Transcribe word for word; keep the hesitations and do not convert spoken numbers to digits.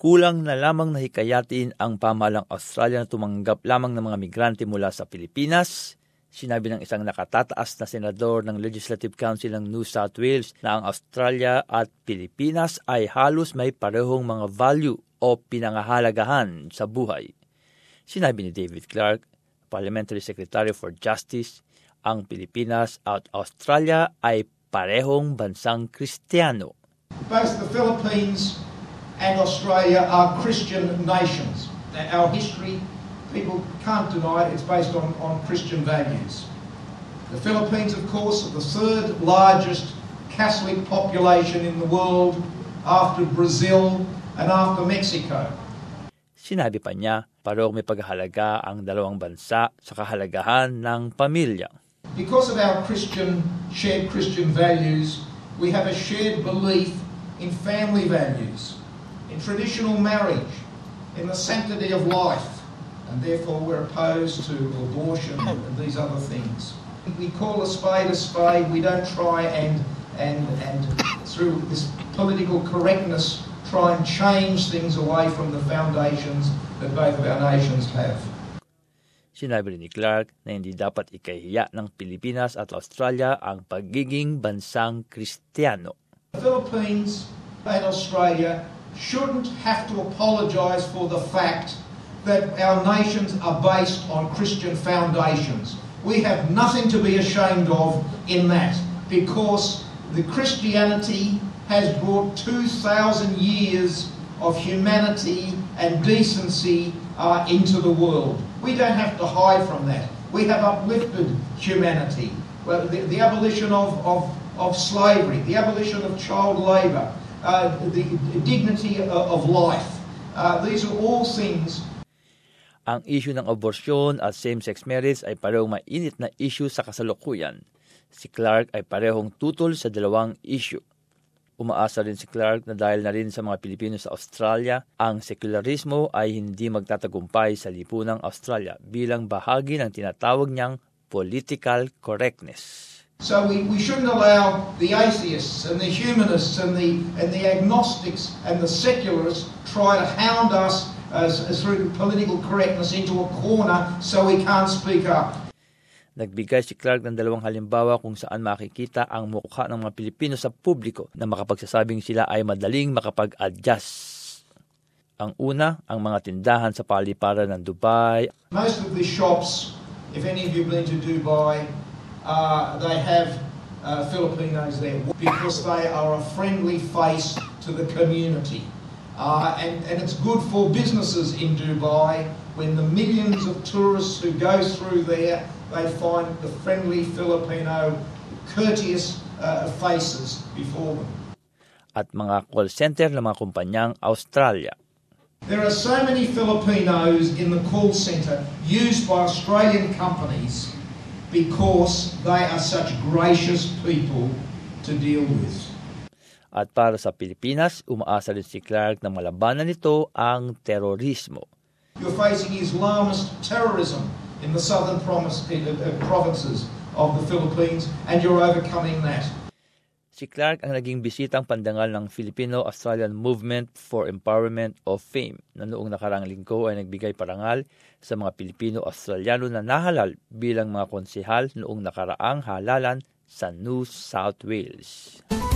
kulang na lamang na hikayatin ang pamahalang Australia na tumanggap lamang ng mga migrante mula sa Pilipinas. Sinabi ng isang nakatataas na senador ng Legislative Council ng New South Wales na ang Australia at Pilipinas ay halos may parehong mga value o pinangahalagahan sa buhay. Sinabi ni David Clark, Parliamentary Secretary for Justice, ang Pilipinas at Australia ay parehong bansang Kristiyano. Both the Philippines and Australia are Christian nations. Our history, people can't deny it, it's based on, on Christian values. The Philippines, of course, are the third largest Catholic population in the world after Brazil and after Mexico. Sinabi pa niya, parehong may paghahalaga ang dalawang bansa sa kahalagahan ng pamilya. Because of our Christian, shared Christian values, we have a shared belief in family values, in traditional marriage, in the sanctity of life, and therefore we're opposed to abortion and these other things. We call a spade a spade. We don't try and and and through this political correctness try and change things away from the foundations that both of our nations have. Sinabi rin ni Clark na hindi dapat ikahiya ng Pilipinas at Australia ang pagiging bansang Kristiyano. The Philippines and Australia shouldn't have to apologize for the fact that our nations are based on Christian foundations. We have nothing to be ashamed of in that, because the Christianity has brought two thousand years of humanity and decency uh, into the world. We don't have to hide from that. We have uplifted humanity. Well, the, the abolition of, of, of slavery, the abolition of child labour, uh, the, the dignity of, of life. Uh, these are all things. Ang issue ng abortion at same-sex marriage ay parehong mainit na issue sa kasalukuyan. Si Clark ay parehong tutol sa dalawang issue. Umaasa rin si Clark na dahil na rin sa mga Pilipino sa Australia, ang sekularismo ay hindi magtatagumpay sa lipunang Australia bilang bahagi ng tinatawag niyang political correctness. So we, we shouldn't allow the atheists and the humanists and the and the agnostics and the secularists try to hound us as, as through political correctness into a corner so we can't speak up. Nagbigay si Clark ng dalawang halimbawa kung saan makikita ang mukha ng mga Pilipino sa publiko na makapagsasabing sila ay madaling makapag-adjust. Ang una, ang mga tindahan sa paliparan ng Dubai. Most of the shops, if any of you have been to Dubai, uh, they have uh, Filipinos there because they are a friendly face to the community. Uh, and, and it's good for businesses in Dubai when the millions of tourists who go through there, they find the friendly Filipino, courteous uh, faces before them. At mga call center ng mga kumpanyang Australia. There are so many Filipinos in the call center used by Australian companies because they are such gracious people to deal with. At para sa Pilipinas, umaasa rin si Clark na malabanan nito ang terorismo. You're facing Islamist terrorism in the southern provinces of the Philippines, and you're overcoming that. Si Clark ang naging bisitang pandangal ng Filipino-Australian Movement for Empowerment of Fame na noong nakaraang linggo ay nagbigay parangal sa mga Pilipino-Australiano na nahalal bilang mga konsehal noong nakaraang halalan sa New South Wales.